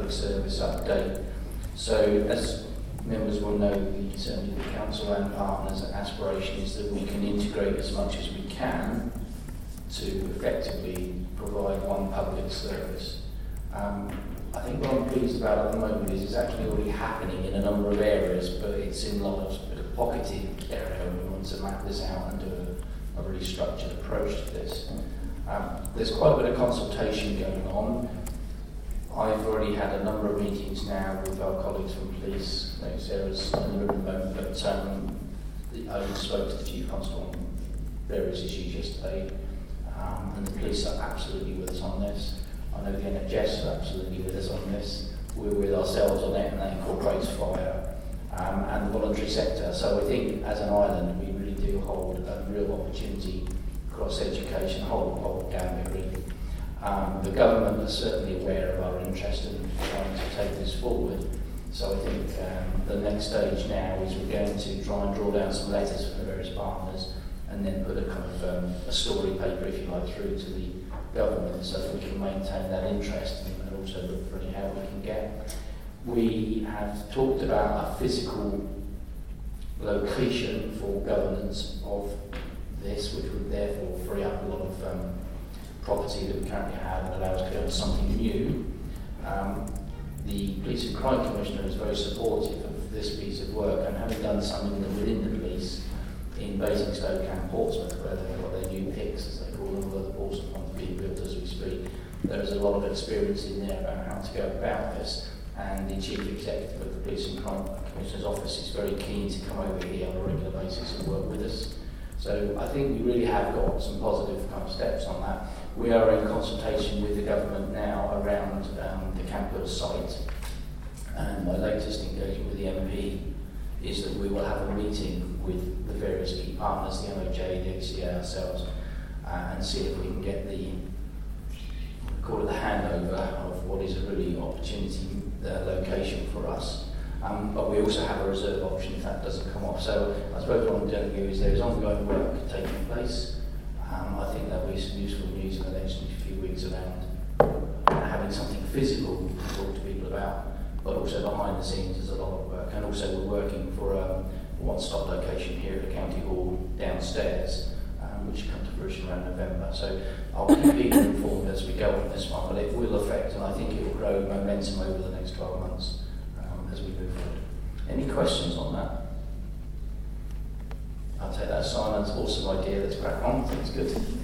public service update. So as members will know, certainly the council and partners' aspiration is that we can integrate as much as we can to effectively provide one public service. I think what I'm pleased about at the moment is it's actually already happening in a number of areas, but it's in a lot of pocketed area, and we want to map this out and do a really structured approach to this. There's quite a bit of consultation going on. I've already had a number of meetings now with our colleagues from police. Like Sarah's in the room at the moment, but I spoke to the Chief Constable on various issues yesterday, and the police are absolutely with us on this. I know the NHS are absolutely with us on this. We're with ourselves on it, and that incorporates fire and the voluntary sector. So I think as an island, we really do hold a real opportunity across education, whole gambit really. The government is certainly aware of our interest in trying to take this forward. So I think the next stage now is we're going to try and draw down some letters from the various partners and then put a kind of a story paper, if you like, through to the government so that we can maintain that interest and also look for any help we can get. We have talked about a physical location for governance of this, which would therefore free up a lot of property that we currently have and allow us to go into something new. The Police and Crime Commissioner is very supportive of this piece of work, and having done something within the police in Basingstoke and Portsmouth, where they've got their new PICs, as they call them, where the Portsmouth one's being built as we speak, there is a lot of experience in there about how to go about this, and the Chief Executive of the Police and Crime Commissioner's office is very keen to come over here on a regular basis and work with us. So I think we really have got some positive kind of steps on that. We are in consultation with the government now around the campus site, and my latest engagement with the MP is that we will have a meeting with the various key partners, the MOJ, the HCA, ourselves, and see if we can get the handover of what is a really opportunity location for us. But we also have a reserve option if that doesn't come off. So I suppose what I'm telling you is there is ongoing work taking place. I think there'll be some useful news in the next few weeks around having something physical to talk to people about, but also behind the scenes there's a lot of work. And also we're working for a one-stop location here at the County Hall downstairs, which should come to fruition around November. So I'll keep people informed as we go on this one, but it will affect, and I think it will grow momentum over the next 12 months as we move forward. Any questions on that? I'll take that as silence. Awesome idea. Let's crack on. That's good.